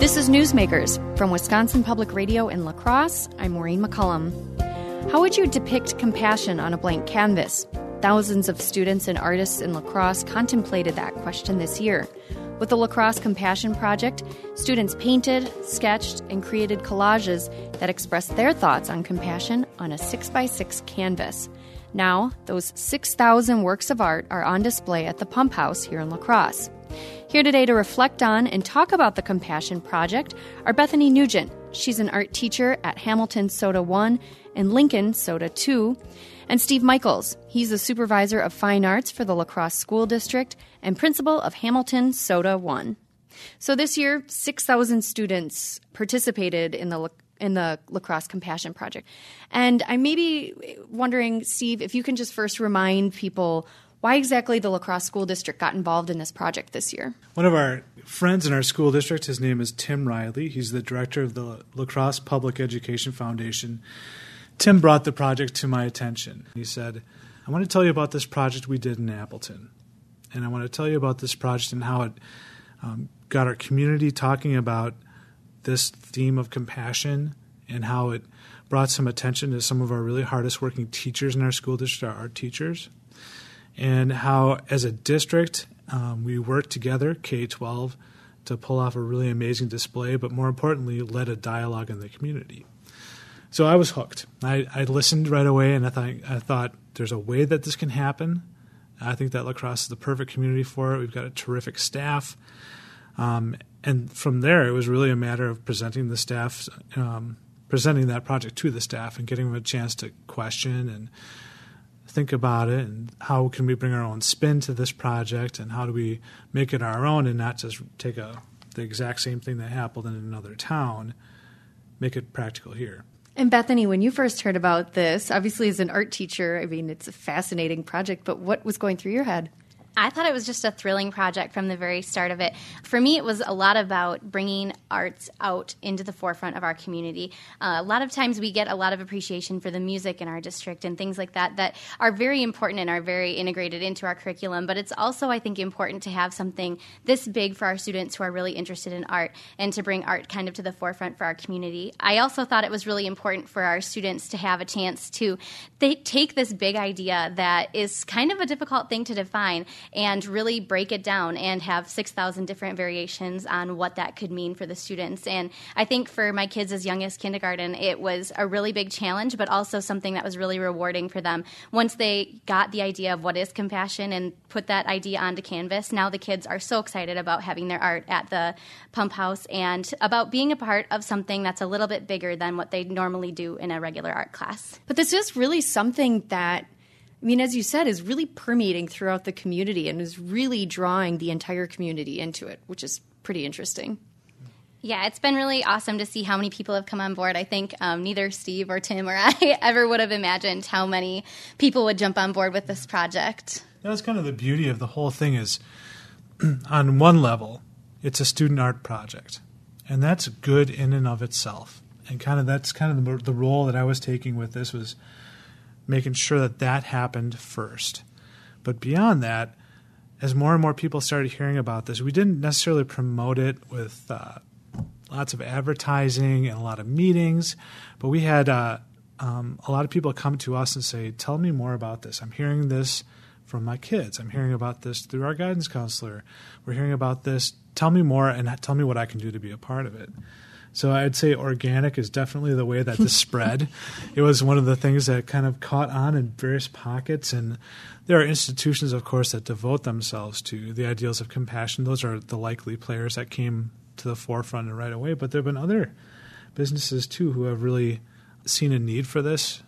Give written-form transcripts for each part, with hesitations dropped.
This is Newsmakers from Wisconsin Public Radio in La Crosse. I'm Maureen McCullum. How would you depict compassion on a blank canvas? Thousands of students and artists in La Crosse contemplated that question this year. With the La Crosse Compassion Project, students painted, sketched, and created collages that expressed their thoughts on compassion on a 6x6 canvas. Now, those 6,000 works of art are on display at the Pump House here in La Crosse. Here today to reflect on and talk about the Compassion Project are Bethany Nugent. She's an art teacher at Hamilton SOTA 1 and Lincoln SOTA 2, and Steve Michaels. He's the supervisor of fine arts for the La Crosse School District and principal of Hamilton SOTA 1. So this year, 6,000 students participated in the La Crosse Compassion Project. And I may be wondering, Steve, if you can just first remind people why exactly the La Crosse School District got involved in this project this year. One of our friends in our school district, his name is Tim Riley. He's the director of the La Crosse Public Education Foundation. Tim brought the project to my attention. He said, I want to tell you about this project we did in Appleton. And I want to tell you about this project and how it got our community talking about this theme of compassion and how it brought some attention to some of our really hardest working teachers in our school district, our art teachers. And how, as a district, we worked together, K-12, to pull off a really amazing display, but more importantly, led a dialogue in the community. So I was hooked. I listened right away, and I thought, there's a way that this can happen. I think that La Crosse is the perfect community for it. We've got a terrific staff. And from there, it was really a matter of presenting that project to the staff and getting them a chance to question and think about it, and how can we bring our own spin to this project, and how do we make it our own and not just take the exact same thing that happened in another town, make it practical here. And Bethany, when you first heard about this, obviously as an art teacher, I mean, it's a fascinating project, but what was going through your head? I thought it was just a thrilling project from the very start of it. For me, it was a lot about bringing arts out into the forefront of our community. A lot of times we get a lot of appreciation for the music in our district and things like that are very important and are very integrated into our curriculum. But it's also, I think, important to have something this big for our students who are really interested in art and to bring art kind of to the forefront for our community. I also thought it was really important for our students to have a chance to take this big idea that is kind of a difficult thing to define and really break it down and have 6,000 different variations on what that could mean for the students. And I think for my kids as young as kindergarten, it was a really big challenge, but also something that was really rewarding for them. Once they got the idea of what is compassion and put that idea onto canvas, now the kids are so excited about having their art at the Pump House and about being a part of something that's a little bit bigger than what they normally do in a regular art class. But this is really something that, I mean, as you said, is really permeating throughout the community and is really drawing the entire community into it, which is pretty interesting. Yeah, it's been really awesome to see how many people have come on board. I think neither Steve or Tim or I ever would have imagined how many people would jump on board with this project. That's kind of the beauty of the whole thing is, on one level, it's a student art project, and that's good in and of itself. And that's the role that I was taking with this was making sure that happened first. But beyond that, as more and more people started hearing about this, we didn't necessarily promote it with lots of advertising and a lot of meetings, but we had a lot of people come to us and say, tell me more about this. I'm hearing this from my kids. I'm hearing about this through our guidance counselor. We're hearing about this. Tell me more and tell me what I can do to be a part of it. So I'd say organic is definitely the way that this spread. It was one of the things that kind of caught on in various pockets. And there are institutions, of course, that devote themselves to the ideals of compassion. Those are the likely players that came to the forefront right away. But there have been other businesses, too, who have really seen a need for this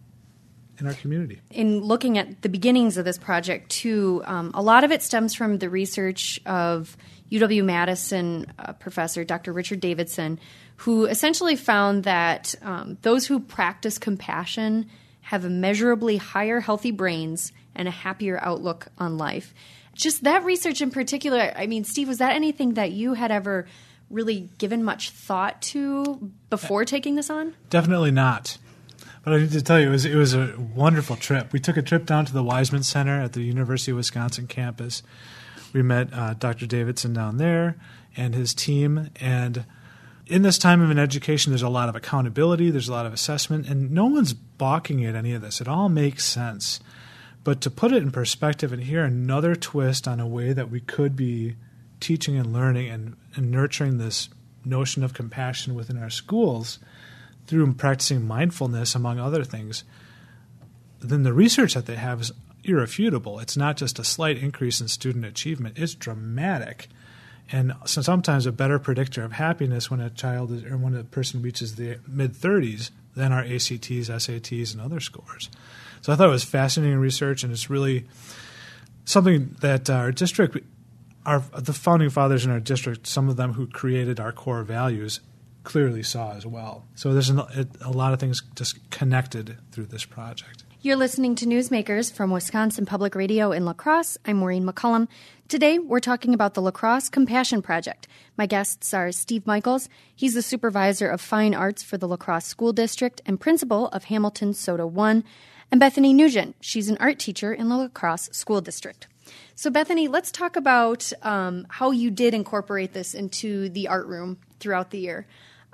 in our community. In looking at the beginnings of this project, too, a lot of it stems from the research of UW-Madison professor Dr. Richard Davidson, who essentially found that those who practice compassion have immeasurably higher healthy brains and a happier outlook on life. Just that research in particular, I mean, Steve, was that anything that you had ever really given much thought to before taking this on? Definitely not. But I need to tell you, it was a wonderful trip. We took a trip down to the Wiseman Center at the University of Wisconsin campus. We met Dr. Davidson down there and his team, and in this time of an education, there's a lot of accountability, there's a lot of assessment, and no one's balking at any of this. It all makes sense. But to put it in perspective and hear another twist on a way that we could be teaching and learning and nurturing this notion of compassion within our schools through practicing mindfulness, among other things, then the research that they have is irrefutable. It's not just a slight increase in student achievement. It's dramatic. And so sometimes a better predictor of happiness when a child is, or when a person reaches the mid-30s than our ACTs, SATs, and other scores. So I thought it was fascinating research, and it's really something that our district, the founding fathers in our district, some of them who created our core values, clearly saw as well. So there's a lot of things just connected through this project. You're listening to Newsmakers from Wisconsin Public Radio in La Crosse. I'm Maureen McCullum. Today, we're talking about the La Crosse Compassion Project. My guests are Steve Michaels. He's the supervisor of fine arts for the La Crosse School District and principal of Hamilton SOTA 1, and Bethany Nugent. She's an art teacher in the La Crosse School District. So, Bethany, let's talk about how you did incorporate this into the art room throughout the year.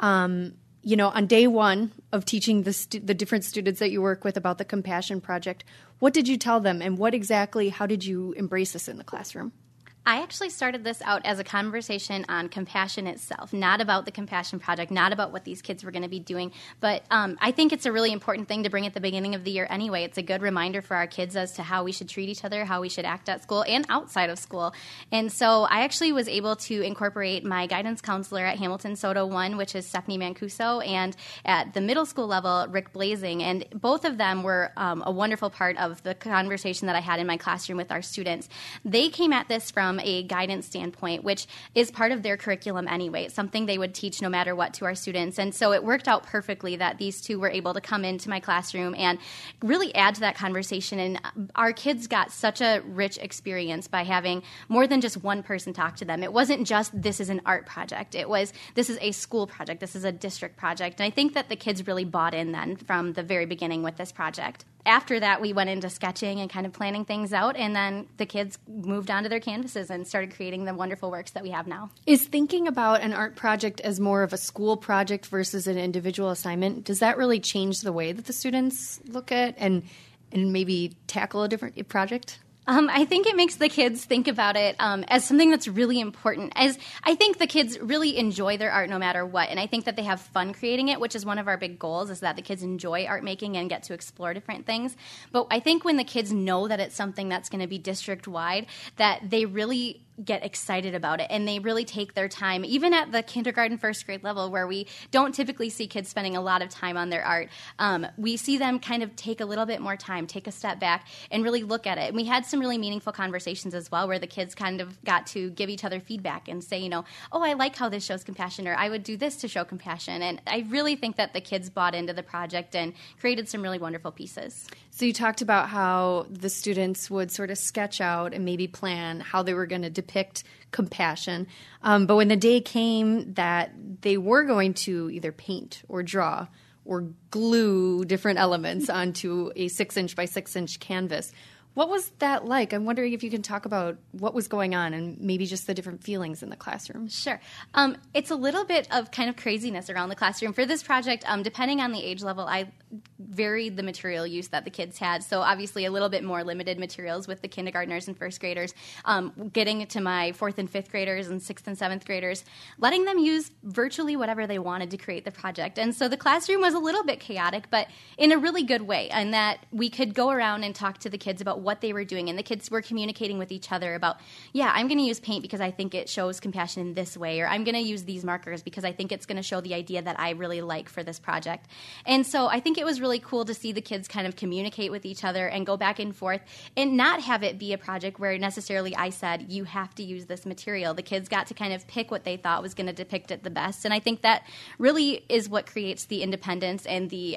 On day one of teaching the different students that you work with about the Compassion Project, what did you tell them, and how did you embrace this in the classroom? I actually started this out as a conversation on compassion itself, not about the Compassion Project, not about what these kids were going to be doing. But I think it's a really important thing to bring at the beginning of the year anyway. It's a good reminder for our kids as to how we should treat each other, how we should act at school and outside of school. And so I actually was able to incorporate my guidance counselor at Hamilton SOTA 1, which is Stephanie Mancuso, and at the middle school level, Rick Blazing. And both of them were a wonderful part of the conversation that I had in my classroom with our students. They came at this from a guidance standpoint, which is part of their curriculum anyway. It's something they would teach no matter what to our students. And so it worked out perfectly that these two were able to come into my classroom and really add to that conversation. And our kids got such a rich experience by having more than just one person talk to them. It wasn't just, this is an art project. It was, this is a school project. This is a district project. And I think that the kids really bought in then from the very beginning with this project. After that, we went into sketching and kind of planning things out, and then the kids moved on to their canvases and started creating the wonderful works that we have now. Is thinking about an art project as more of a school project versus an individual assignment, does that really change the way that the students look at and maybe tackle a different project? I think it makes the kids think about it as something that's really important. As I think the kids really enjoy their art no matter what, and I think that they have fun creating it, which is one of our big goals, is that the kids enjoy art making and get to explore different things. But I think when the kids know that it's something that's going to be district-wide, that they really get excited about it, and they really take their time, even at the kindergarten, first grade level, where we don't typically see kids spending a lot of time on their art. We see them kind of take a little bit more time, take a step back, and really look at it. And we had some really meaningful conversations as well, where the kids kind of got to give each other feedback and say, oh, I like how this shows compassion, or I would do this to show compassion. And I really think that the kids bought into the project and created some really wonderful pieces. So you talked about how the students would sort of sketch out and maybe plan how they were going to depict compassion. But when the day came that they were going to either paint or draw or glue different elements onto a 6-inch by 6-inch canvas, what was that like? I'm wondering if you can talk about what was going on and maybe just the different feelings in the classroom. Sure. It's a little bit of kind of craziness around the classroom. For this project, depending on the age level, I varied the material use that the kids had. So obviously a little bit more limited materials with the kindergartners and first graders, getting to my 4th and 5th graders and 6th and 7th graders, letting them use virtually whatever they wanted to create the project. And so the classroom was a little bit chaotic, but in a really good way, and that we could go around and talk to the kids about what they were doing. And the kids were communicating with each other about, I'm going to use paint because I think it shows compassion in this way, or I'm going to use these markers because I think it's going to show the idea that I really like for this project. And so I think it was really cool to see the kids kind of communicate with each other and go back and forth and not have it be a project where necessarily I said, you have to use this material. The kids got to kind of pick what they thought was going to depict it the best. And I think that really is what creates the independence and the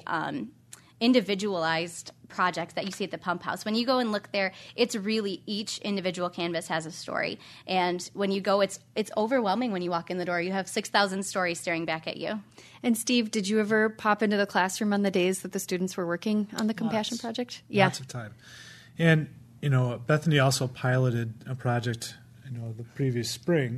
individualized projects that you see at the Pump House. When you go and look there, it's really each individual canvas has a story. And when you go, it's overwhelming when you walk in the door. You have 6,000 stories staring back at you. And Steve, did you ever pop into the classroom on the days that the students were working on the Compassion Project? Yeah. Lots of time. And, Bethany also piloted a project, the previous spring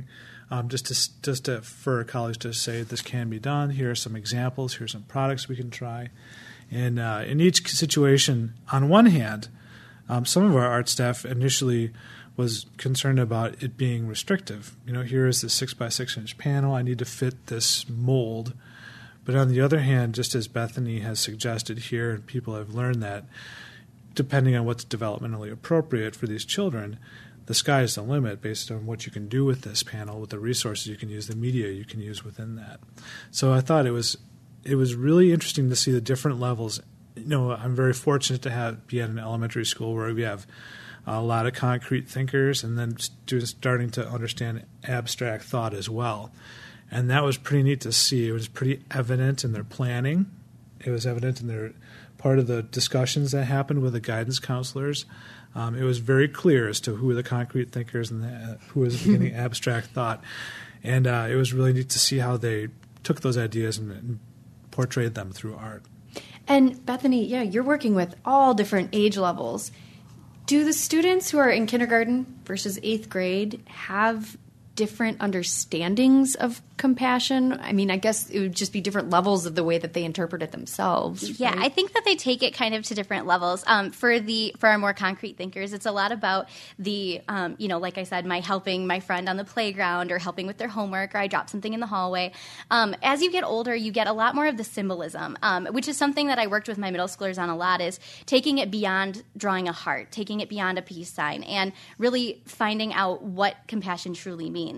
for colleagues to say this can be done. Here are some examples. Here are some products we can try. And in each situation, on one hand, some of our art staff initially was concerned about it being restrictive. Here is the 6x6 inch panel. I need to fit this mold. But on the other hand, just as Bethany has suggested here, and people have learned that, depending on what's developmentally appropriate for these children, the sky is the limit based on what you can do with this panel, with the resources you can use, the media you can use within that. So I thought it was really interesting to see the different levels. I'm very fortunate to be at an elementary school where we have a lot of concrete thinkers and then students starting to understand abstract thought as well. And that was pretty neat to see. It was pretty evident in their planning. It was evident in their part of the discussions that happened with the guidance counselors. It was very clear as to who were the concrete thinkers and who was beginning abstract thought. And it was really neat to see how they took those ideas and portrayed them through art. And Bethany, you're working with all different age levels. Do the students who are in kindergarten versus 8th grade have different understandings of compassion? I mean, I guess it would just be different levels of the way that they interpret it themselves. Yeah, right? I think that they take it kind of to different levels. For our more concrete thinkers, it's a lot about the, like I said, my helping my friend on the playground or helping with their homework, or I drop something in the hallway. As you get older, you get a lot more of the symbolism, which is something that I worked with my middle schoolers on a lot, is taking it beyond drawing a heart, taking it beyond a peace sign, and really finding out what compassion truly means.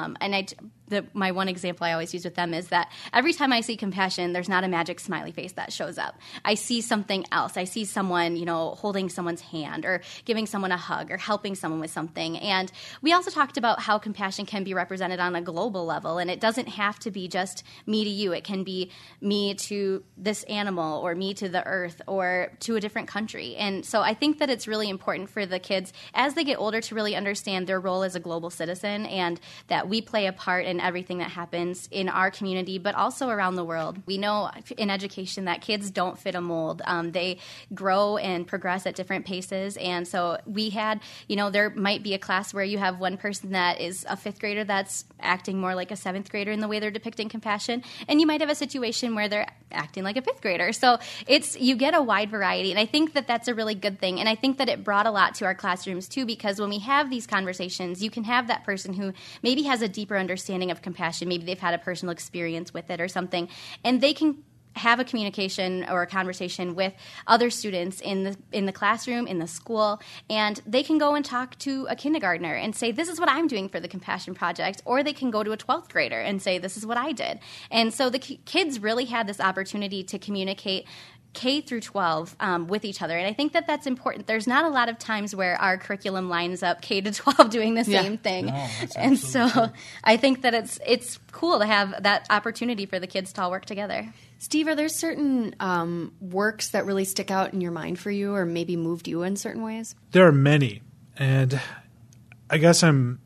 My one example I always use with them is that every time I see compassion, there's not a magic smiley face that shows up. I see something else. I see someone, holding someone's hand or giving someone a hug or helping someone with something. And we also talked about how compassion can be represented on a global level, and it doesn't have to be just me to you. It can be me to this animal or me to the earth or to a different country. And so I think that it's really important for the kids as they get older to really understand their role as a global citizen, and that we play a part in everything that happens in our community, but also around the world. We know in education that kids don't fit a mold. They grow and progress at different paces. And so we had, there might be a class where you have one person that is a 5th grader that's acting more like a 7th grader in the way they're depicting compassion. And you might have a situation where they're acting like a 5th grader. So you get a wide variety. And I think that that's a really good thing. And I think that it brought a lot to our classrooms too, because when we have these conversations, you can have that person who maybe has a deeper understanding of compassion. Maybe they've had a personal experience with it or something, and they can have a communication or a conversation with other students in the classroom, in the school, and they can go and talk to a kindergartner and say, this is what I'm doing for the Compassion Project, or they can go to a 12th grader and say, this is what I did. And so the kids really had this opportunity to communicate K through 12 with each other. And I think that that's important. There's not a lot of times where our curriculum lines up K to 12 doing the same thing. No, and so I think that it's cool to have that opportunity for the kids to all work together. Steve, are there certain works that really stick out in your mind for you or maybe moved you in certain ways? There are many. And I guess I'm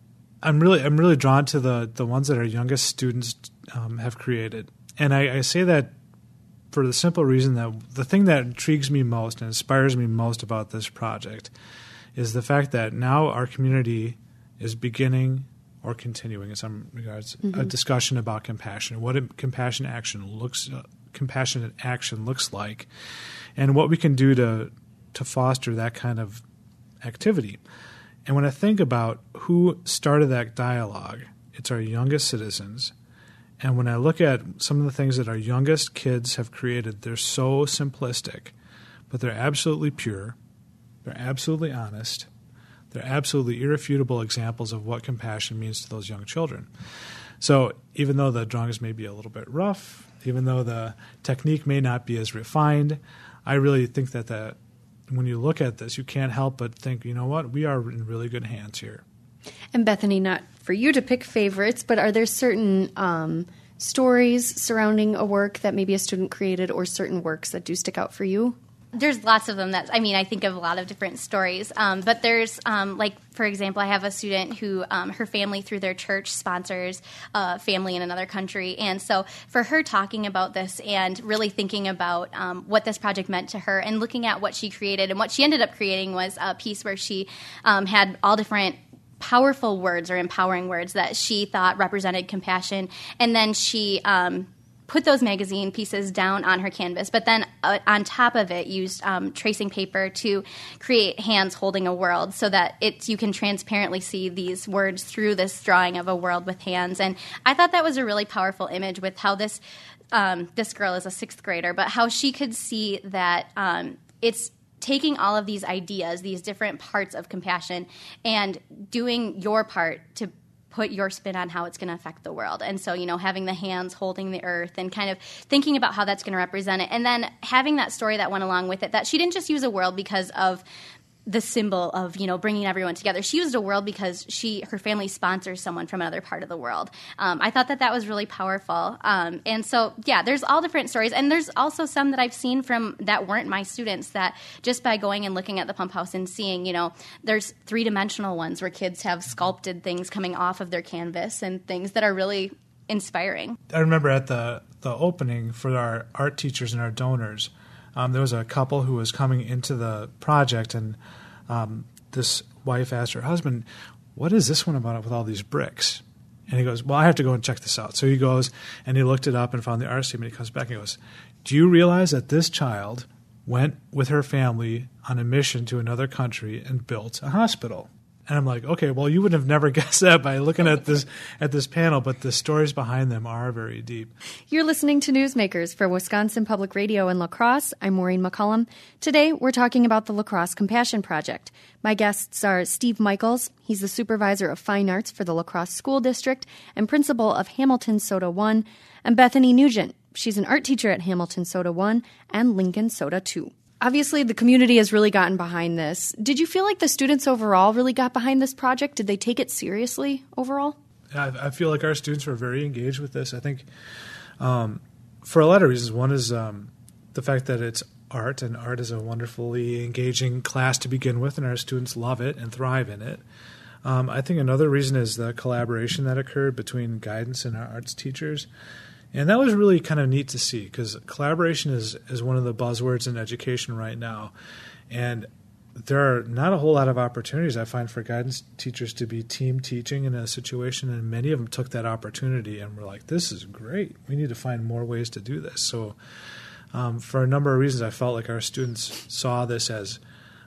really drawn to the ones that our youngest students have created. And I say that for the simple reason that the thing that intrigues me most and inspires me most about this project is the fact that now our community is beginning or continuing in some regards a discussion about compassion, what compassionate action looks like, and what we can do to foster that kind of activity. And when I think about who started that dialogue, it's our youngest citizens. And when I look at some of the things that our youngest kids have created, they're so simplistic, but they're absolutely pure, they're absolutely honest, they're absolutely irrefutable examples of what compassion means to those young children. So even though the drawings may be a little bit rough, even though the technique may not be as refined, I really think that when you look at this, you can't help but think, you know what, we are in really good hands here. And Bethany, not for you to pick favorites, but are there certain stories surrounding a work that maybe a student created or certain works that do stick out for you? There's lots of them I think of a lot of different stories. But there's, for example, I have a student who, her family through their church sponsors a family in another country. And so for her talking about this and really thinking about what this project meant to her and looking at what she created, and what she ended up creating was a piece where she had all different powerful words or empowering words that she thought represented compassion. And then she put those magazine pieces down on her canvas, but then on top of it used tracing paper to create hands holding a world so that you can transparently see these words through this drawing of a world with hands. And I thought that was a really powerful image with how this girl is a 6th grader, but how she could see that it's taking all of these ideas, these different parts of compassion, and doing your part to put your spin on how it's going to affect the world. And so, having the hands holding the earth and kind of thinking about how that's going to represent it. And then having that story that went along with it, that she didn't just use a world because of the symbol of, bringing everyone together. She used a world because her family sponsors someone from another part of the world. I thought that was really powerful. And so, yeah, there's all different stories. And there's also some that I've seen that weren't my students, that just by going and looking at the pump house and seeing, there's 3-dimensional ones where kids have sculpted things coming off of their canvas and things that are really inspiring. I remember at the opening for our art teachers and our donors, there was a couple who was coming into the project, and this wife asked her husband, "What is this one about with all these bricks?" And he goes, "Well, I have to go and check this out." So he goes and he looked it up and found the art statement. He comes back and he goes, "Do you realize that this child went with her family on a mission to another country and built a hospital?" And I'm like, okay, well, you would have never guessed that by looking at this panel, but the stories behind them are very deep. You're listening to Newsmakers for Wisconsin Public Radio in La Crosse. I'm Maureen McCullum. Today, we're talking about the La Crosse Compassion Project. My guests are Steve Michaels. He's the supervisor of fine arts for the La Crosse School District and principal of Hamilton Soda 1, and Bethany Nugent. She's an art teacher at Hamilton Soda 1 and Lincoln Soda 2. Obviously, the community has really gotten behind this. Did you feel like the students overall really got behind this project? Did they take it seriously overall? I feel like our students were very engaged with this. I think for a lot of reasons. One is the fact that it's art, and art is a wonderfully engaging class to begin with, and our students love it and thrive in it. I think another reason is the collaboration that occurred between guidance and our arts teachers. And that was really kind of neat to see, because collaboration is one of the buzzwords in education right now. And there are not a whole lot of opportunities, I find, for guidance teachers to be team teaching in a situation, and many of them took that opportunity and were like, this is great. We need to find more ways to do this. So for a number of reasons, I felt like our students saw this as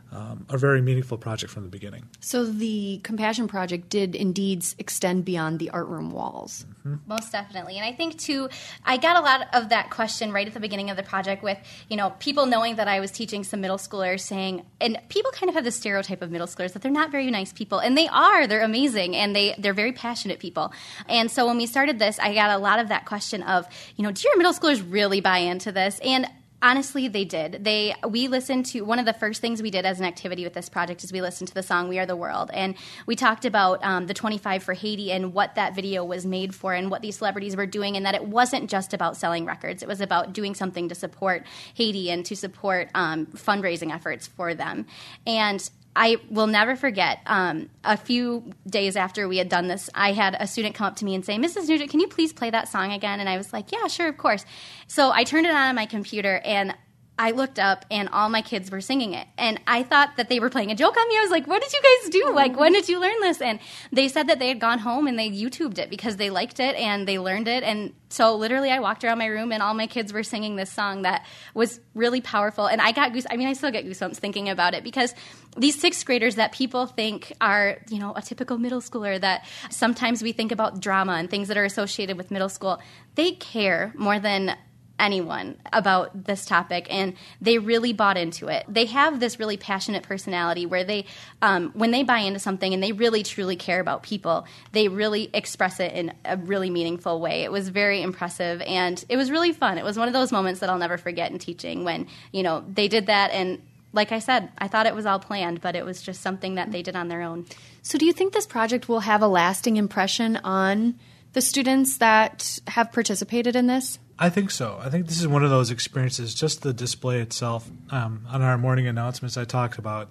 a very meaningful project from the beginning. So the Compassion Project did indeed extend beyond the art room walls. Mm-hmm. Most definitely. And I think, too, I got a lot of that question right at the beginning of the project with, people knowing that I was teaching some middle schoolers saying, and people kind of have the stereotype of middle schoolers that they're not very nice people. And they are. They're amazing. And they're very passionate people. And so when we started this, I got a lot of that question of, do your middle schoolers really buy into this? And honestly, they did. We listened to, one of the first things we did as an activity with this project is we listened to the song We Are the World. And we talked about the 25 for Haiti and what that video was made for and what these celebrities were doing, and that it wasn't just about selling records. It was about doing something to support Haiti and to support fundraising efforts for them. And I will never forget, a few days after we had done this, I had a student come up to me and say, Mrs. Nugent, can you please play that song again? And I was like, yeah, sure, of course. So I turned it on my computer, and I looked up, and all my kids were singing it. And I thought that they were playing a joke on me. I was like, what did you guys do? Like, when did you learn this? And they said that they had gone home and they YouTubed it because they liked it and they learned it. And so literally I walked around my room and all my kids were singing this song that was really powerful. And I got I still get goosebumps thinking about it, because these 6th graders that people think are, a typical middle schooler, that sometimes we think about drama and things that are associated with middle school, they care more than anyone about this topic, and they really bought into it. They have this really passionate personality where they, when they buy into something and they really truly care about people, they really express it in a really meaningful way. It was very impressive, and it was really fun. It was one of those moments that I'll never forget in teaching when, they did that. And like I said, I thought it was all planned, but it was just something that they did on their own. So do you think this project will have a lasting impression on the students that have participated in this? I think so. I think this is one of those experiences, just the display itself. On our morning announcements, I talked about,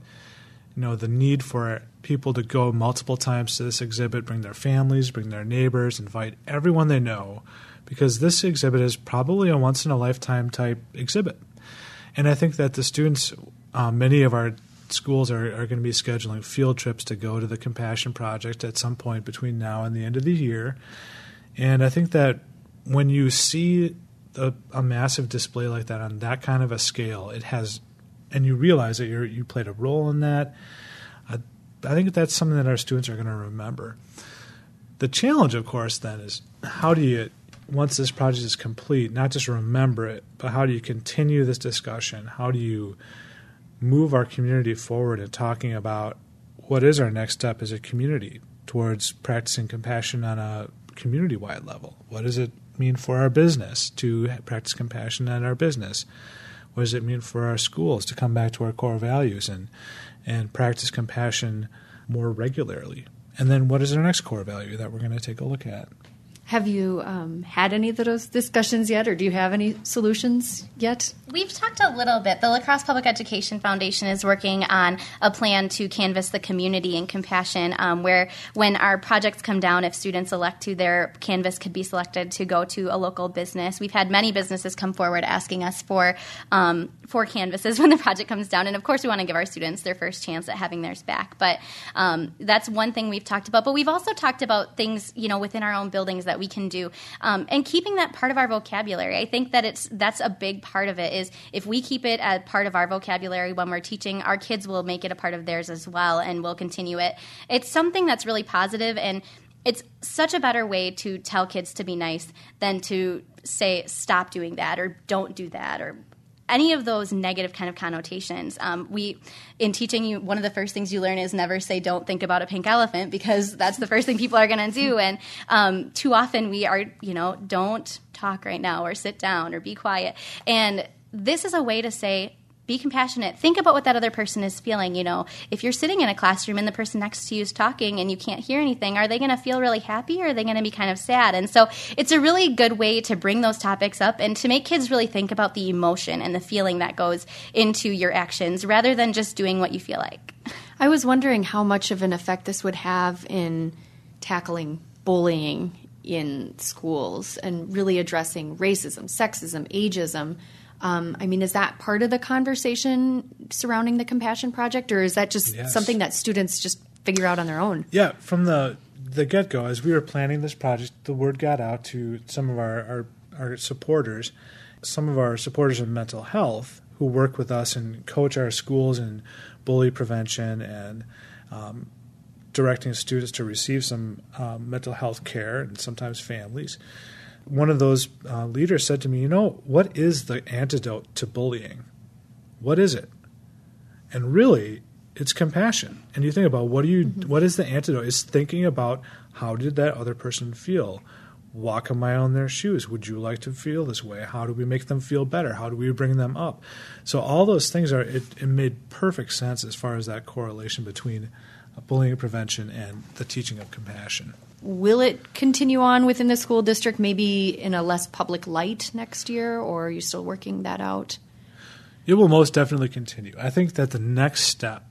the need for people to go multiple times to this exhibit, bring their families, bring their neighbors, invite everyone they know, because this exhibit is probably a once-in-a-lifetime type exhibit. And I think that the students, many of our schools are going to be scheduling field trips to go to the Compassion Project at some point between now and the end of the year. And I think that when you see a massive display like that on that kind of a scale, it has, and you realize that you played a role in that, I think that's something that our students are going to remember. The challenge, of course, then is how do you, once this project is complete, not just remember it, but how do you continue this discussion? How do you move our community forward in talking about what is our next step as a community towards practicing compassion on a community-wide level? What does it mean for our business to practice compassion at our business? What does it mean for our schools to come back to our core values and practice compassion more regularly? And then what is our next core value that we're going to take a look at? Have you had any of those discussions yet, or do you have any solutions yet? We've talked a little bit. The La Crosse Public Education Foundation is working on a plan to canvass the community in compassion, where when our projects come down, if students elect to, their canvas could be selected to go to a local business. We've had many businesses come forward asking us for canvases when the project comes down. And, of course, we want to give our students their first chance at having theirs back. But that's one thing we've talked about. But we've also talked about things, within our own buildings that we can do, and keeping that part of our vocabulary. I think that that's a big part of it, is if we keep it as part of our vocabulary when we're teaching, our kids will make it a part of theirs as well, and we'll continue it. It's something that's really positive, and it's such a better way to tell kids to be nice than to say, stop doing that, or don't do that, or any of those negative kind of connotations. In teaching you, one of the first things you learn is never say, don't think about a pink elephant, because that's the first thing people are going to do. And too often we are, don't talk right now, or sit down, or be quiet. And this is a way to say, be compassionate. Think about what that other person is feeling. If you're sitting in a classroom and the person next to you is talking and you can't hear anything, are they going to feel really happy, or are they going to be kind of sad? And so it's a really good way to bring those topics up and to make kids really think about the emotion and the feeling that goes into your actions, rather than just doing what you feel like. I was wondering how much of an effect this would have in tackling bullying in schools and really addressing racism, sexism, ageism. Is that part of the conversation surrounding the Compassion Project, or is that just something that students just figure out on their own? Yeah, from the get-go, as we were planning this project, the word got out to some of our supporters, some of our supporters in mental health who work with us and coach our schools in bully prevention and directing students to receive some mental health care, and sometimes families. One of those leaders said to me, what is the antidote to bullying? What is it? And really, it's compassion. And you think about what is the antidote? It's thinking about, how did that other person feel? Walk a mile in their shoes. Would you like to feel this way? How do we make them feel better? How do we bring them up? So all those things it made perfect sense as far as that correlation between bullying prevention and the teaching of compassion. Will it continue on within the school district, maybe in a less public light next year, or are you still working that out? It will most definitely continue. I think that the next step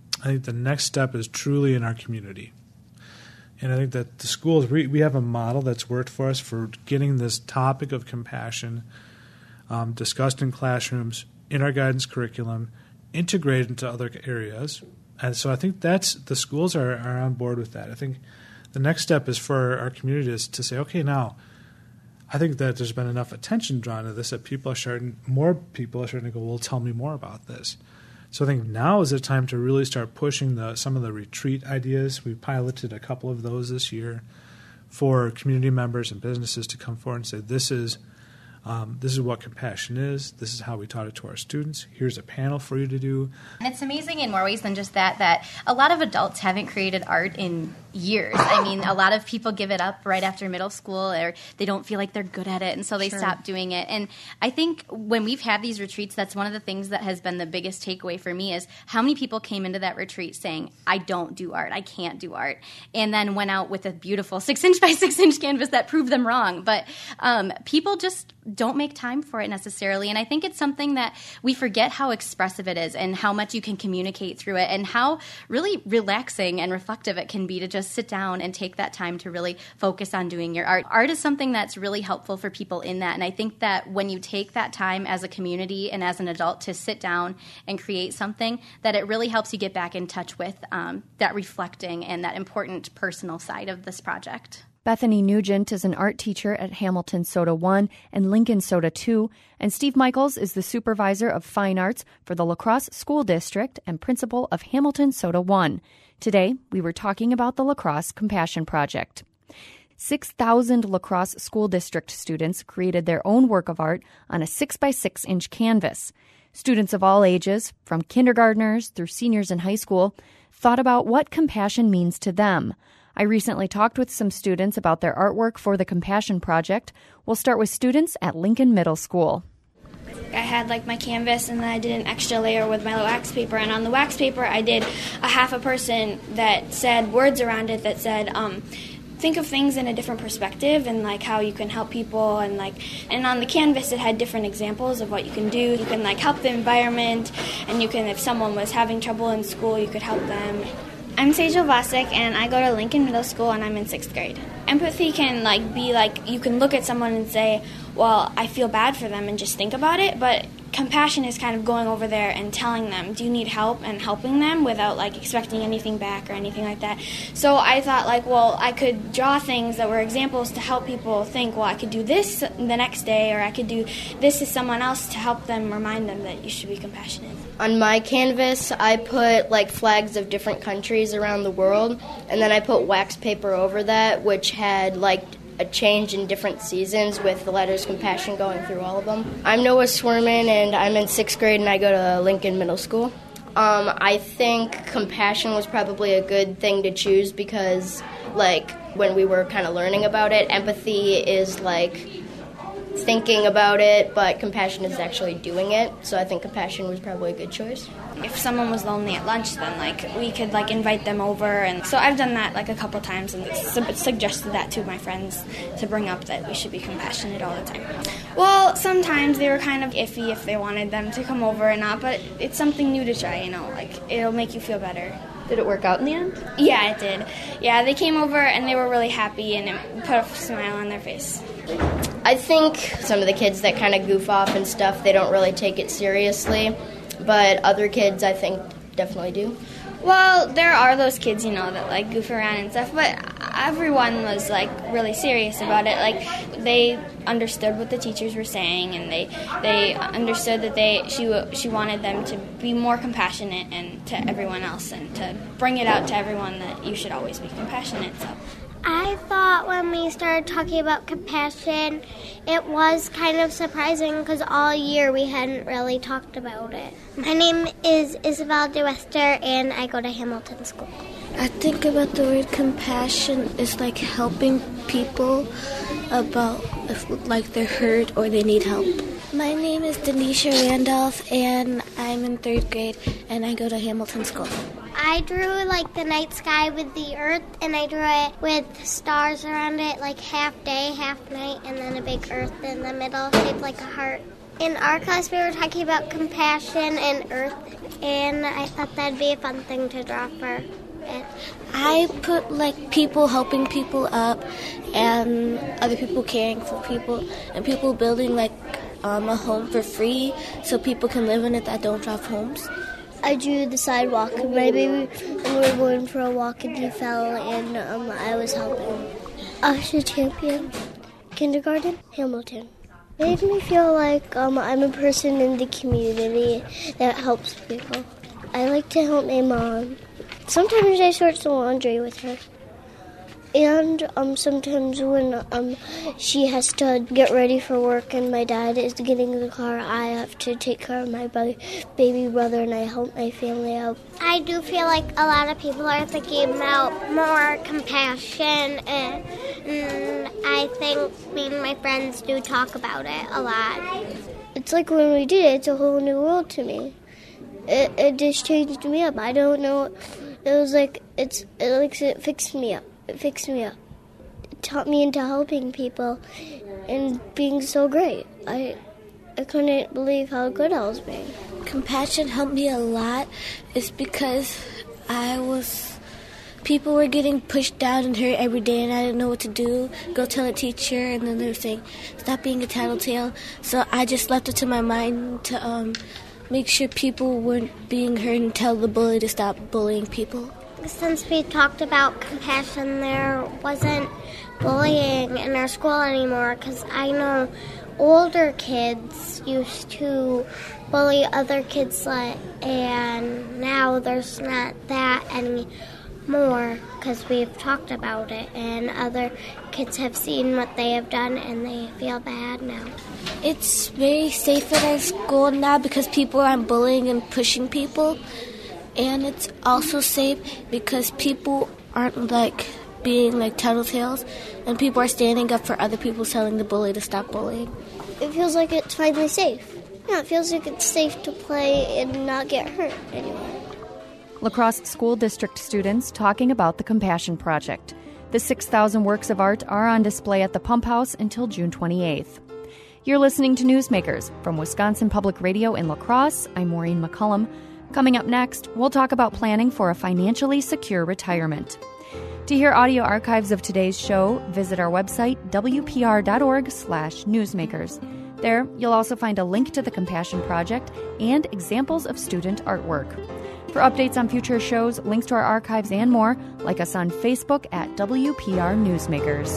is truly in our community. And I think that the schools, we have a model that's worked for us for getting this topic of compassion discussed in classrooms, in our guidance curriculum, integrated into other areas. And so I think the schools are on board with that. I think the next step is for our community to say, okay, now, I think that there's been enough attention drawn to this that more people are starting to go, well, tell me more about this. So I think now is the time to really start pushing some of the retreat ideas. We piloted a couple of those this year for community members and businesses to come forward and say, this is what compassion is. This is how we taught it to our students. Here's a panel for you to do. And it's amazing in more ways than just that a lot of adults haven't created art in years. A lot of people give it up right after middle school, or they don't feel like they're good at it, and so they stop doing it. And I think when we've had these retreats, that's one of the things that has been the biggest takeaway for me, is how many people came into that retreat saying, I don't do art, I can't do art, and then went out with a beautiful 6-inch by 6-inch canvas that proved them wrong. But people just don't make time for it necessarily. And I think it's something that we forget how expressive it is, and how much you can communicate through it, and how really relaxing and reflective it can be to just just sit down and take that time to really focus on doing your art. Art is something that's really helpful for people in that, and I think that when you take that time as a community and as an adult to sit down and create something, that it really helps you get back in touch with that reflecting and that important personal side of this project. Bethany Nugent is an art teacher at Hamilton Soda 1 and Lincoln Soda 2, and Steve Michaels is the supervisor of fine arts for the La Crosse School District and principal of Hamilton Soda 1. Today, we were talking about the La Crosse Compassion Project. 6,000 La Crosse School District students created their own work of art on a 6x6-inch canvas. Students of all ages, from kindergartners through seniors in high school, thought about what compassion means to them. I recently talked with some students about their artwork for the Compassion Project. We'll start with students at Lincoln Middle School. I had my canvas, and then I did an extra layer with my wax paper, and on the wax paper I did a half a person that said words around it that said think of things in a different perspective and how you can help people, and on the canvas it had different examples of what you can do. You can help the environment, and you can, if someone was having trouble in school, you could help them. I'm Sejal Vasek, and I go to Lincoln Middle School, and I'm in 6th grade. Empathy can be you can look at someone and say, well, I feel bad for them, and just think about it, but compassion is kind of going over there and telling them, do you need help, and helping them without expecting anything back or anything like that. So I thought well, I could draw things that were examples to help people think, well, I could do this the next day, or I could do this to someone else to help them, remind them that you should be compassionate. On my canvas, I put flags of different countries around the world, and then I put wax paper over that, which had a change in different seasons with the letters compassion going through all of them. I'm Noah Swerman, and I'm in 6th grade, and I go to Lincoln Middle School. I think compassion was probably a good thing to choose because, when we were kind of learning about it, empathy is thinking about it, but compassion is actually doing it. So I think compassion was probably a good choice. If someone was lonely at lunch, then we could invite them over, and so I've done that a couple times and suggested that to my friends to bring up that we should be compassionate all the time. Well, sometimes they were kind of iffy if they wanted them to come over or not, but it's something new to try, it'll make you feel better. Did it work out in the end? Yeah, it did. Yeah, they came over and they were really happy, and it put a smile on their face. I think some of the kids that kind of goof off and stuff, they don't really take it seriously, but other kids, I think, definitely do. Well, there are those kids, that goof around and stuff, but everyone was really serious about it. They understood what the teachers were saying, and they understood that she wanted them to be more compassionate and to everyone else, and to bring it out to everyone that you should always be compassionate. So I thought when we started talking about compassion, it was kind of surprising because all year we hadn't really talked about it. My name is Isabel DeWester, and I go to Hamilton School. I think about the word compassion is helping people about if they're hurt or they need help. My name is Denisha Randolph, and I'm in 3rd grade, and I go to Hamilton School. I drew the night sky with the earth, and I drew it with stars around it, half day, half night, and then a big earth in the middle shaped like a heart. In our class, we were talking about compassion and earth, and I thought that'd be a fun thing to draw for it. I put people helping people up, and other people caring for people, and people building a home for free so people can live in it that don't have homes. I drew the sidewalk. My baby, we were going for a walk and he fell, and I was helping. Asha Champion, kindergarten, Hamilton. It made me feel like I'm a person in the community that helps people. I like to help my mom. Sometimes I sort the laundry with her. And sometimes when she has to get ready for work and my dad is getting in the car, I have to take care of my baby brother, and I help my family out. I do feel like a lot of people are thinking about more compassion, and I think me and my friends do talk about it a lot. It's like when we did it, it's a whole new world to me. It just changed me up. I don't know. It was it fixed me up. It fixed me up. It taught me into helping people and being so great. I couldn't believe how good I was being. Compassion helped me a lot. It's because I was people were getting pushed down and hurt every day, and I didn't know what to do. Go tell a teacher, and then they were saying, stop being a tattletale. So I just left it to my mind to make sure people weren't being hurt and tell the bully to stop bullying people. Since we talked about compassion, there wasn't bullying in our school anymore, because I know older kids used to bully other kids, and now there's not that anymore because we've talked about it, and other kids have seen what they have done and they feel bad now. It's very safe at our school now because people aren't bullying and pushing people, and it's also safe because people aren't being like tattletales, and people are standing up for other people, telling the bully to stop bullying. It feels like it's finally safe. Yeah, it feels like it's safe to play and not get hurt anymore. La Crosse School District students talking about the Compassion Project. The 6,000 works of art are on display at the Pump House until June 28th. You're listening to Newsmakers from Wisconsin Public Radio in La Crosse. I'm Maureen McCullum. Coming up next, we'll talk about planning for a financially secure retirement. To hear audio archives of today's show, visit our website, wpr.org/newsmakers. There, you'll also find a link to the Compassion Project and examples of student artwork. For updates on future shows, links to our archives, and more, like us on Facebook at WPR Newsmakers.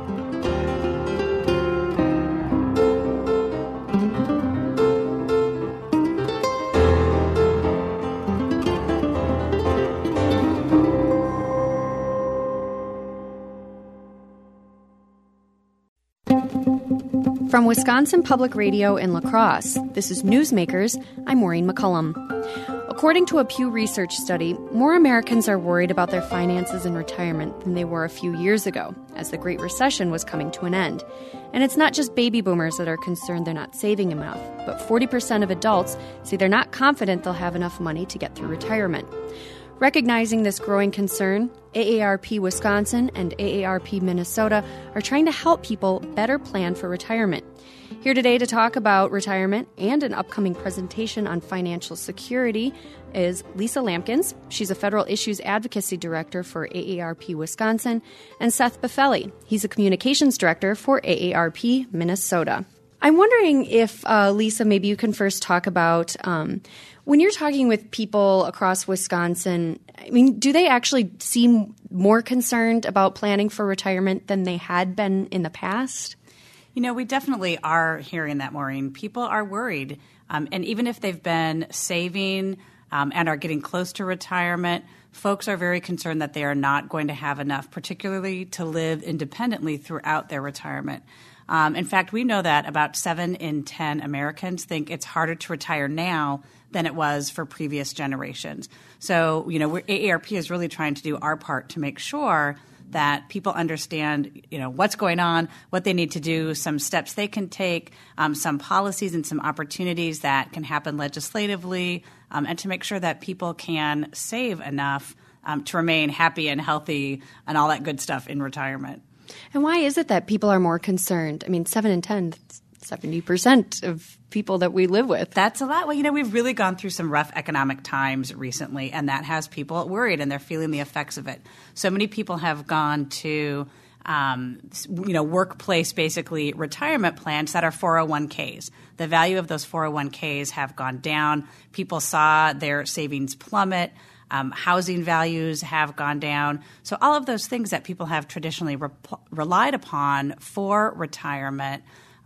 From Wisconsin Public Radio in La Crosse, this is Newsmakers. I'm Maureen McCullum. According to a Pew Research study, more Americans are worried about their finances in retirement than they were a few years ago, as the Great Recession was coming to an end. And it's not just baby boomers that are concerned they're not saving enough, but 40% of adults say they're not confident they'll have enough money to get through retirement. Recognizing this growing concern, AARP Wisconsin and AARP Minnesota are trying to help people better plan for retirement. Here today to talk about retirement and an upcoming presentation on financial security is Lisa Lampkins. She's a Federal Issues Advocacy Director for AARP Wisconsin, and Seth Buffelli. He's a Communications Director for AARP Minnesota. I'm wondering if, Lisa, maybe you can first talk about when you're talking with people across Wisconsin, I mean, do they actually seem more concerned about planning for retirement than they had been in the past? You know, we definitely are hearing that, Maureen. People are worried. And even if they've been saving and are getting close to retirement, folks are very concerned that they are not going to have enough, particularly to live independently throughout their retirement. In fact, we know that about 7 in 10 Americans think it's harder to retire now than it was for previous generations. So, you know, AARP is really trying to do our part to make sure that people understand, you know, what's going on, what they need to do, some steps they can take, some policies and some opportunities that can happen legislatively, and to make sure that people can save enough to remain happy and healthy and all that good stuff in retirement. And why is it that people are more concerned? I mean, 7 in 10, that's 70% of people that we live with. That's a lot. Well, you know, we've really gone through some rough economic times recently, and that has people worried, and they're feeling the effects of it. So many people have gone to, workplace, basically, retirement plans that are 401ks. The value of those 401ks have gone down. People saw their savings plummet. Housing values have gone down. So all of those things that people have traditionally relied upon for retirement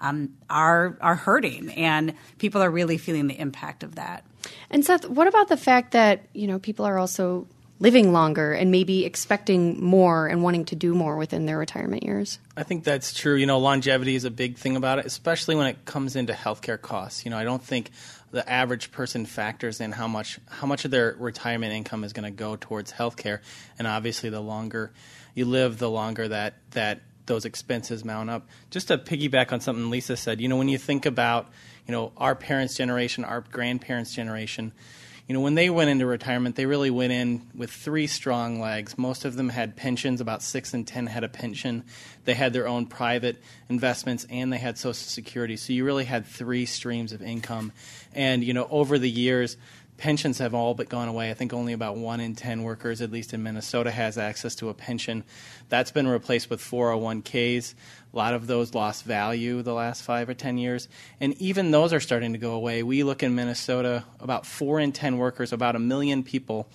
are hurting, and people are really feeling the impact of that. And Seth, what about the fact that, you know, people are also living longer and maybe expecting more and wanting to do more within their retirement years? I think that's true. You know, longevity is a big thing about it, especially when it comes into healthcare costs. You know, I don't think the average person factors in how much of their retirement income is going to go towards healthcare. And obviously, the longer you live, the longer that those expenses mount up. Just to piggyback on something Lisa said, you know, when you think about, you know, our parents' generation, our grandparents' generation, you know, when they went into retirement, they really went in with 3 strong legs. Most of them had pensions. About 6 in 10 had a pension. They had their own private investments, and they had Social Security. So you really had 3 streams of income. And, you know, over the years, pensions have all but gone away. I think only about 1 in 10 workers, at least in Minnesota, has access to a pension. That's been replaced with 401ks. A lot of those lost value the last 5 or 10 years. And even those are starting to go away. We look in Minnesota, about 4 in 10 workers, about 1 million people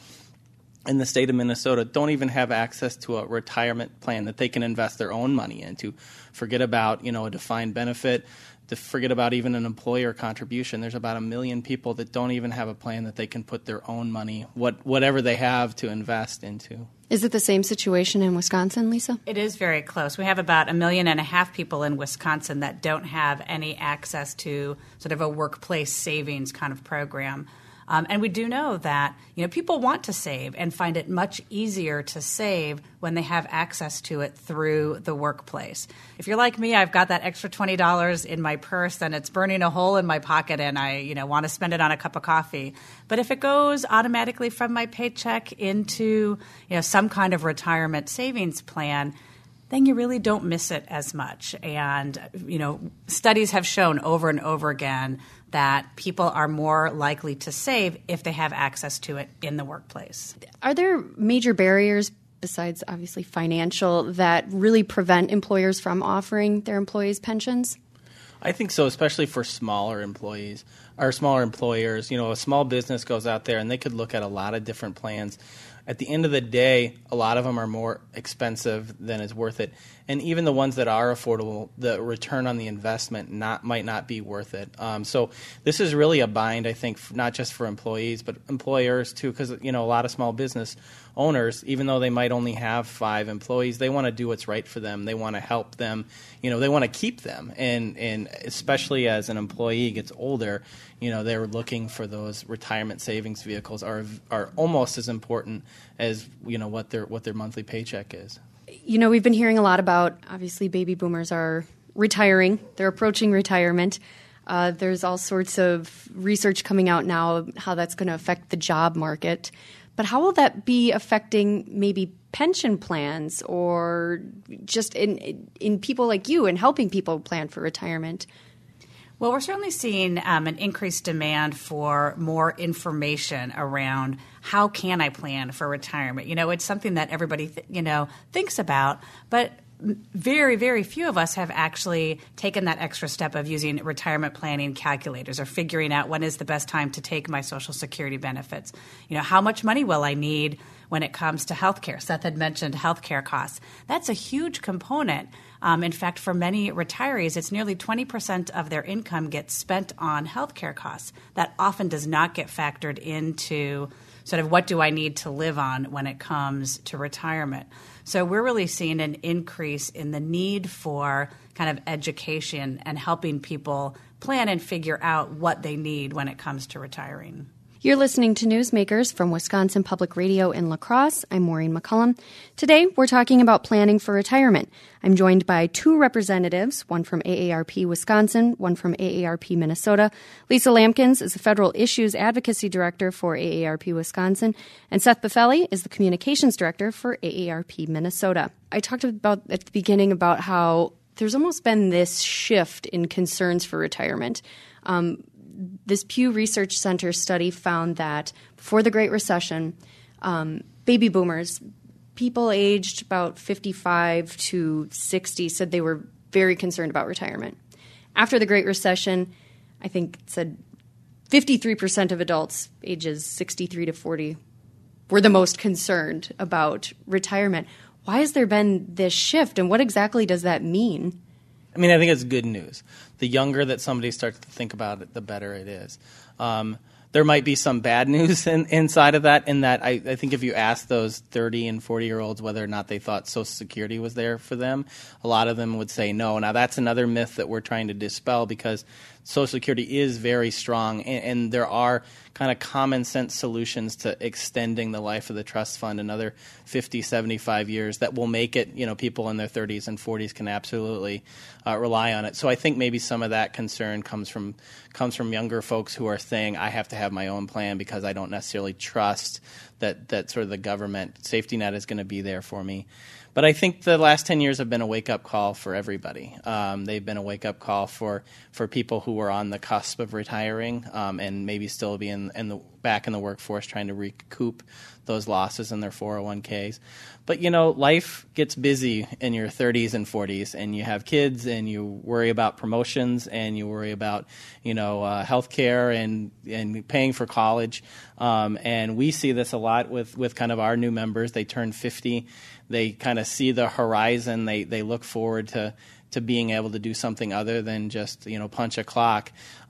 in the state of Minnesota don't even have access to a retirement plan that they can invest their own money into. Forget about, a defined benefit. To forget about even an employer contribution. There's about 1 million people that don't even have a plan that they can put their own money, whatever they have, to invest into. Is it the same situation in Wisconsin, Lisa? It is very close. We have about 1.5 million people in Wisconsin that don't have any access to sort of a workplace savings kind of program. And we do know that people want to save and find it much easier to save when they have access to it through the workplace. If you're like me, I've got that extra $20 in my purse and it's burning a hole in my pocket, and I want to spend it on a cup of coffee. But if it goes automatically from my paycheck into some kind of retirement savings plan, then you really don't miss it as much. And studies have shown over and over again that people are more likely to save if they have access to it in the workplace. Are there major barriers, besides obviously financial, that really prevent employers from offering their employees pensions? I think so, especially for smaller employees or smaller employers. A small business goes out there and they could look at a lot of different plans. At the end of the day, a lot of them are more expensive than is worth it. And even the ones that are affordable, the return on the investment might not be worth it. So this is really a bind, I think, not just for employees, but employers too, because a lot of small business owners, even though they might only have 5 employees, they want to do what's right for them. They want to help them. They want to keep them. And especially as an employee gets older, they're looking for those retirement savings vehicles are almost as important as what their monthly paycheck is. We've been hearing a lot about, obviously, baby boomers are retiring. They're approaching retirement. There's all sorts of research coming out now how that's going to affect the job market. But how will that be affecting maybe pension plans or just in people like you and helping people plan for retirement? Well, we're certainly seeing an increased demand for more information around how can I plan for retirement. It's something that everybody thinks about, but very, very few of us have actually taken that extra step of using retirement planning calculators or figuring out when is the best time to take my Social Security benefits. How much money will I need when it comes to health care? Seth had mentioned health care costs. That's a huge component. In fact, for many retirees, it's nearly 20% of their income gets spent on health care costs. That often does not get factored into sort of what do I need to live on when it comes to retirement. So we're really seeing an increase in the need for kind of education and helping people plan and figure out what they need when it comes to retiring. You're listening to Newsmakers from Wisconsin Public Radio in La Crosse. I'm Maureen McCullum. Today, we're talking about planning for retirement. I'm joined by 2 representatives, one from AARP Wisconsin, one from AARP Minnesota. Lisa Lampkins is the Federal Issues Advocacy Director for AARP Wisconsin, and Seth Buffelli is the Communications Director for AARP Minnesota. I talked about at the beginning about how there's almost been this shift in concerns for retirement. This Pew Research Center study found that before the Great Recession, baby boomers, people aged about 55 to 60, said they were very concerned about retirement. After the Great Recession, I think it said 53% of adults ages 63 to 40 were the most concerned about retirement. Why has there been this shift, and what exactly does that mean? I think it's good news. The younger that somebody starts to think about it, the better it is. There might be some bad news inside of that, in that I think if you ask those 30 and 40-year-olds whether or not they thought Social Security was there for them, a lot of them would say no. Now, that's another myth that we're trying to dispel, because Social Security is very strong, and there are kind of common sense solutions to extending the life of the trust fund another 50, 75 years that will make it, people in their 30s and 40s can absolutely rely on it. So I think maybe some of that concern comes from younger folks who are saying, I have to have my own plan because I don't necessarily trust that sort of the government safety net is going to be there for me. But I think the last 10 years have been a wake-up call for everybody. They've been a wake-up call for people who were on the cusp of retiring and maybe still be in back in the workforce trying to recoup those losses in their 401ks. But, you know, life gets busy in your 30s and 40s, and you have kids, and you worry about promotions, and you worry about, you know, health care and paying for college. And we see this a lot with kind of our new members. They turn 50. They kind of see the horizon. They look forward to being able to do something other than just, you know, punch a clock.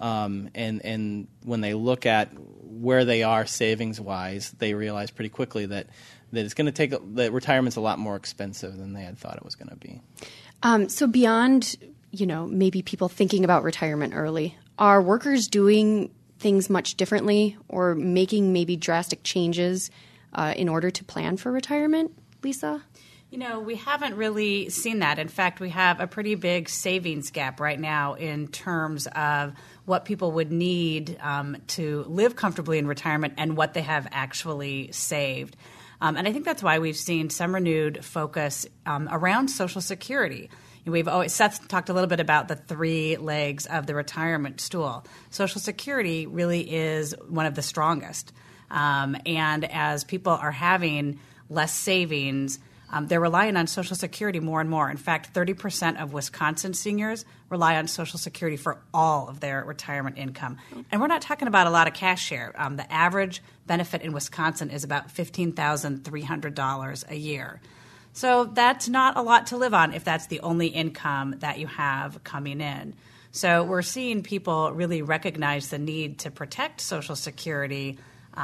And when they look at where they are savings-wise, they realize pretty quickly that it's going to take that retirement's a lot more expensive than they had thought it was going to be. So beyond, you know, maybe people thinking about retirement early, are workers doing things much differently or making maybe drastic changes in order to plan for retirement, Lisa? You know, we haven't really seen that. In fact, we have a pretty big savings gap right now in terms of what people would need to live comfortably in retirement and what they have actually saved. And I think that's why we've seen some renewed focus around Social Security. Seth talked a little bit about the three legs of the retirement stool. Social Security really is one of the strongest. And as people are having less savings, they're relying on Social Security more and more. In fact, 30% of Wisconsin seniors rely on Social Security for all of their retirement income. And we're not talking about a lot of cash share. The average benefit in Wisconsin is about $15,300 a year. So that's not a lot to live on if that's the only income that you have coming in. So we're seeing people really recognize the need to protect Social Security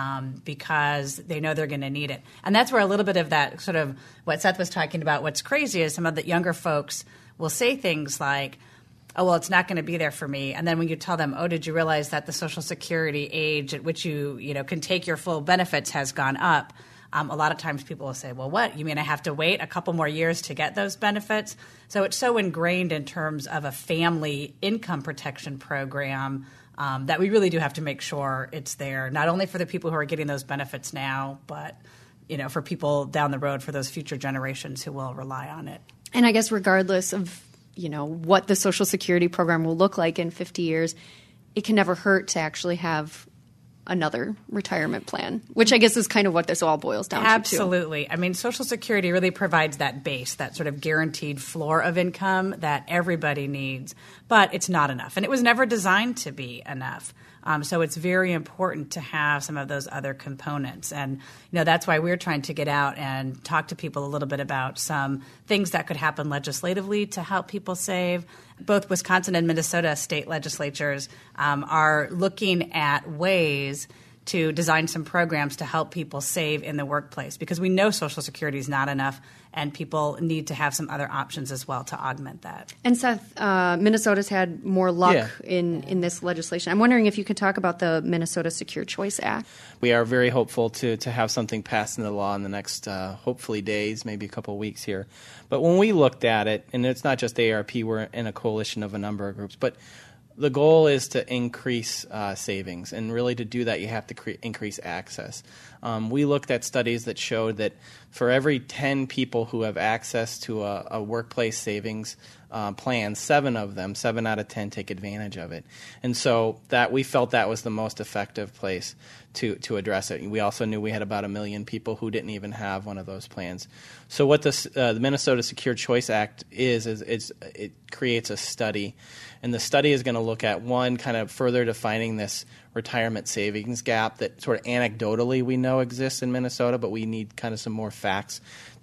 because they know they're going to need it. And that's where a little bit of that sort of what Seth was talking about, what's crazy is some of the younger folks will say things like, oh, well, it's not going to be there for me. And then when you tell them, oh, did you realize that the Social Security age at which you can take your full benefits has gone up? A lot of times people will say, well, what? You mean I have to wait a couple more years to get those benefits? So it's so ingrained in terms of a family income protection program that we really do have to make sure it's there, not only for the people who are getting those benefits now, but for people down the road, for those future generations who will rely on it. And I guess regardless of what the Social Security program will look like in 50 years, it can never hurt to actually have another retirement plan, which I guess is kind of what this all boils down to. Absolutely. I mean, Social Security really provides that base, that sort of guaranteed floor of income that everybody needs, but it's not enough. And it was never designed to be enough. So it's very important to have some of those other components. And, that's why we're trying to get out and talk to people a little bit about some things that could happen legislatively to help people save. Both Wisconsin and Minnesota state legislatures are looking at ways to design some programs to help people save in the workplace, because we know Social Security is not enough and people need to have some other options as well to augment that. And Seth, Minnesota's had more luck in this legislation. I'm wondering if you could talk about the Minnesota Secure Choice Act. We are very hopeful to have something passed into law in the next, hopefully, days, maybe a couple of weeks here. But when we looked at it, and it's not just ARP, we're in a coalition of a number of groups, but the goal is to increase savings, and really to do that you have to increase access. We looked at studies that showed that for every 10 people who have access to a workplace savings plan, 7 out of 10 take advantage of it. And so that we felt that was the most effective place to address it. We also knew we had about 1 million people who didn't even have one of those plans. So what the Minnesota Secure Choice Act is it creates a study. And the study is going to look at, one, kind of further defining this retirement savings gap that sort of anecdotally we know exists in Minnesota, but we need kind of some more facts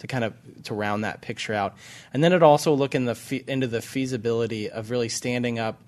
to round that picture out. And then it also look into the feasibility of really standing up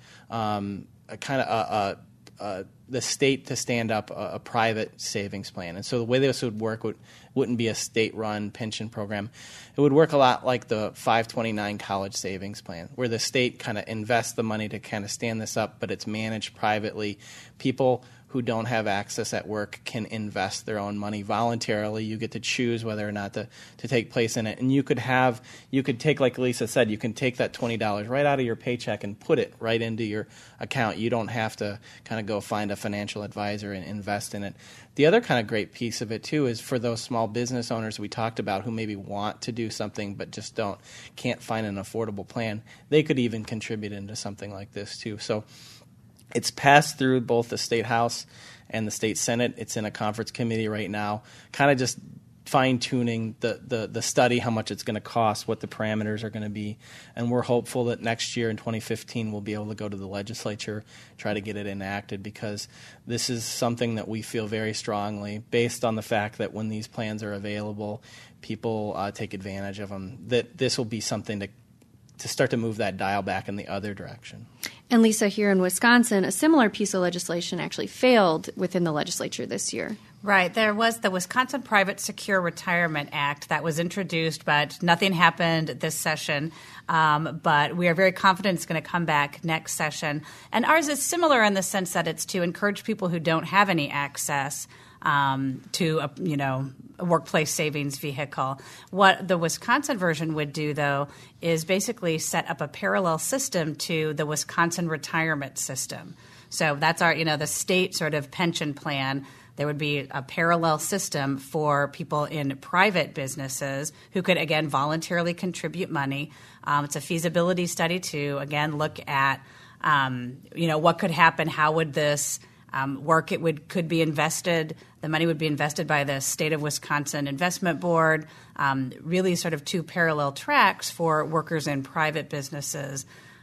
the state to stand up a private savings plan. And so the way this would work wouldn't be a state-run pension program. It would work a lot like the 529 college savings plan, where the state kind of invests the money to kind of stand this up, but it's managed privately. People who don't have access at work can invest their own money voluntarily. You get to choose whether or not to take place in it. And you could take, like Lisa said, you can take that $20 right out of your paycheck and put it right into your account. You don't have to kind of go find a financial advisor and invest in it. The other kind of great piece of it, too, is for those small business owners we talked about who maybe want to do something but just can't find an affordable plan. They could even contribute into something like this, too. So It's passed through both the State House and the State Senate. It's in a conference committee right now, kind of just fine-tuning the study, how much it's going to cost, what the parameters are going to be. And we're hopeful that next year in 2015 we'll be able to go to the legislature, try to get it enacted, because this is something that we feel very strongly, based on the fact that when these plans are available, people take advantage of them, that this will be something to start to move that dial back in the other direction. And Lisa, here in Wisconsin, a similar piece of legislation actually failed within the legislature this year. Right. There was the Wisconsin Private Secure Retirement Act that was introduced, but nothing happened this session. But we are very confident it's going to come back next session. And ours is similar in the sense that it's to encourage people who don't have any access to a workplace savings vehicle. What the Wisconsin version would do, though, is basically set up a parallel system to the Wisconsin retirement system. So that's our, the state sort of pension plan. There would be a parallel system for people in private businesses who could, again, voluntarily contribute money. It's a feasibility study to, again, look at, what could happen, how would this work. Could be invested. The money would be invested by the State of Wisconsin Investment Board. Really, sort of two parallel tracks for workers in private businesses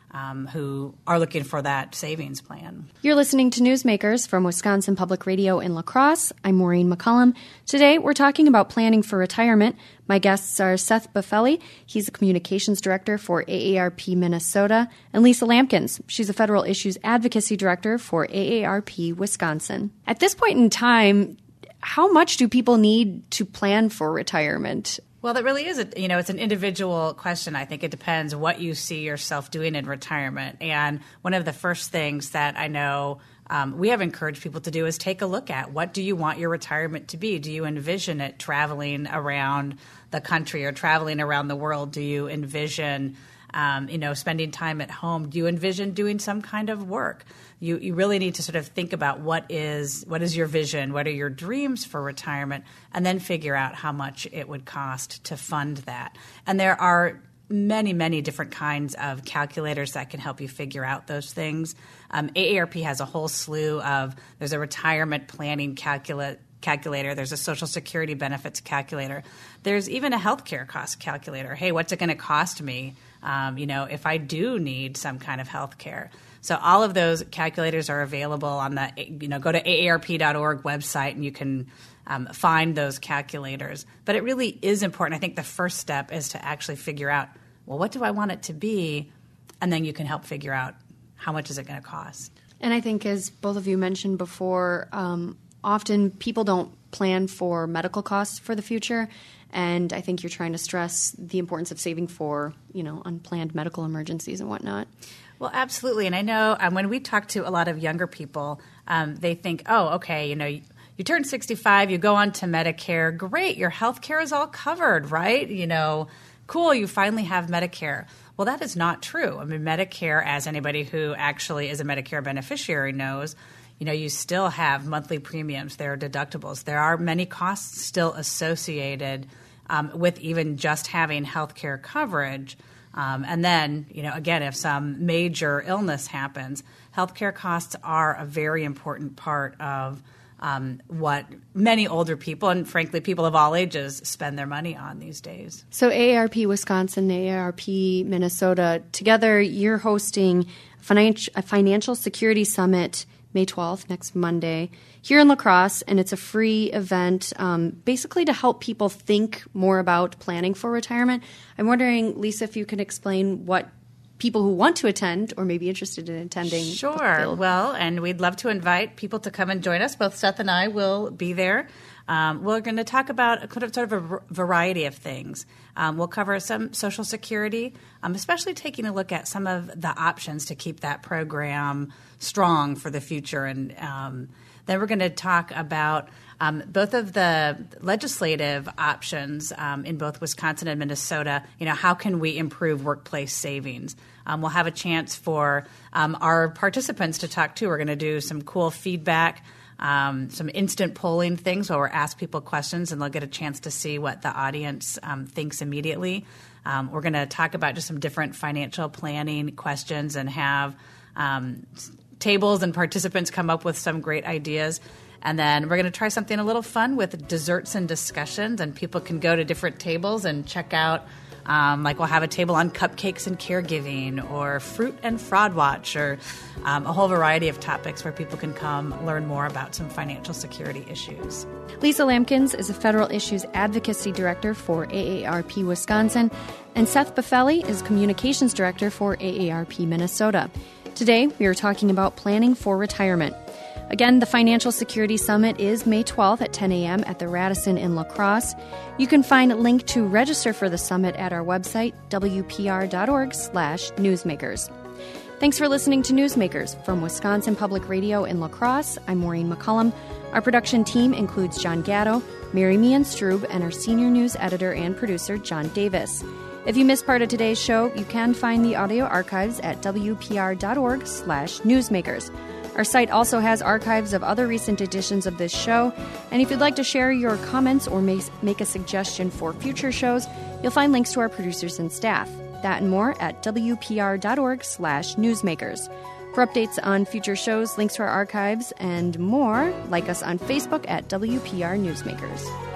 who are looking for that savings plan. You're listening to Newsmakers from Wisconsin Public Radio in La Crosse. I'm Maureen McCullum. Today, we're talking about planning for retirement. My guests are Seth Buffelli. He's the communications director for AARP Minnesota, and Lisa Lampkins. She's a federal issues advocacy director for AARP Wisconsin. At this point in time, how much do people need to plan for retirement? Well, that really is, it's an individual question. I think it depends what you see yourself doing in retirement. And one of the first things that I know we have encouraged people to do is take a look at, what do you want your retirement to be? Do you envision it traveling around the country or traveling around the world? Do you envision spending time at home? Do you envision doing some kind of work? You really need to sort of think about what is your vision, what are your dreams for retirement, and then figure out how much it would cost to fund that. And there are many, many different kinds of calculators that can help you figure out those things. AARP has a whole slew of – there's a retirement planning calculator. There's a Social Security benefits calculator. There's even a healthcare cost calculator. Hey, what's it going to cost me, if I do need some kind of health care? So all of those calculators are available on the, go to aarp.org website and you can find those calculators. But it really is important. I think the first step is to actually figure out, well, what do I want it to be? And then you can help figure out how much is it going to cost. And I think, as both of you mentioned before, often people don't plan for medical costs for the future. And I think you're trying to stress the importance of saving for, unplanned medical emergencies and whatnot. Well, absolutely. And I know when we talk to a lot of younger people, they think, oh, okay, you turn 65, you go on to Medicare. Great, your health care is all covered, right? Cool, you finally have Medicare. Well, that is not true. I mean, Medicare, as anybody who actually is a Medicare beneficiary knows, you still have monthly premiums. There are deductibles. There are many costs still associated with even just having health care coverage. And then, again, if some major illness happens, healthcare costs are a very important part of what many older people and, frankly, people of all ages spend their money on these days. So AARP Wisconsin, AARP Minnesota, together you're hosting a financial security summit May 12th, next Monday, here in La Crosse, and it's a free event basically to help people think more about planning for retirement. I'm wondering, Lisa, if you can explain what people who want to attend or may be interested in attending. Sure. Well, and we'd love to invite people to come and join us. Both Seth and I will be there. We're going to talk about sort of a variety of things. We'll cover some Social Security, especially taking a look at some of the options to keep that program strong for the future. And then we're going to talk about both of the legislative options in both Wisconsin and Minnesota. How can we improve workplace savings? We'll have a chance for our participants to talk too. We're going to do some cool feedback, some instant polling things where we're ask people questions and they'll get a chance to see what the audience thinks immediately. We're going to talk about just some different financial planning questions and have tables and participants come up with some great ideas. And then we're going to try something a little fun with desserts and discussions, and people can go to different tables and check out, like we'll have a table on cupcakes and caregiving, or fruit and fraud watch, or a whole variety of topics where people can come learn more about some financial security issues. Lisa Lampkins is a Federal Issues Advocacy Director for AARP Wisconsin, and Seth Buffelli is Communications Director for AARP Minnesota. Today, we are talking about planning for retirement. Again, the Financial Security Summit is May 12th at 10 a.m. at the Radisson in La Crosse. You can find a link to register for the summit at our website, wpr.org/newsmakers. Thanks for listening to Newsmakers. From Wisconsin Public Radio in La Crosse, I'm Maureen McCullum. Our production team includes John Gatto, Mary Meehan Strube, and our senior news editor and producer, John Davis. If you missed part of today's show, you can find the audio archives at wpr.org/newsmakers. Our site also has archives of other recent editions of this show, and if you'd like to share your comments or make a suggestion for future shows, you'll find links to our producers and staff. That and more at wpr.org/newsmakers. For updates on future shows, links to our archives, and more, like us on Facebook at WPR Newsmakers.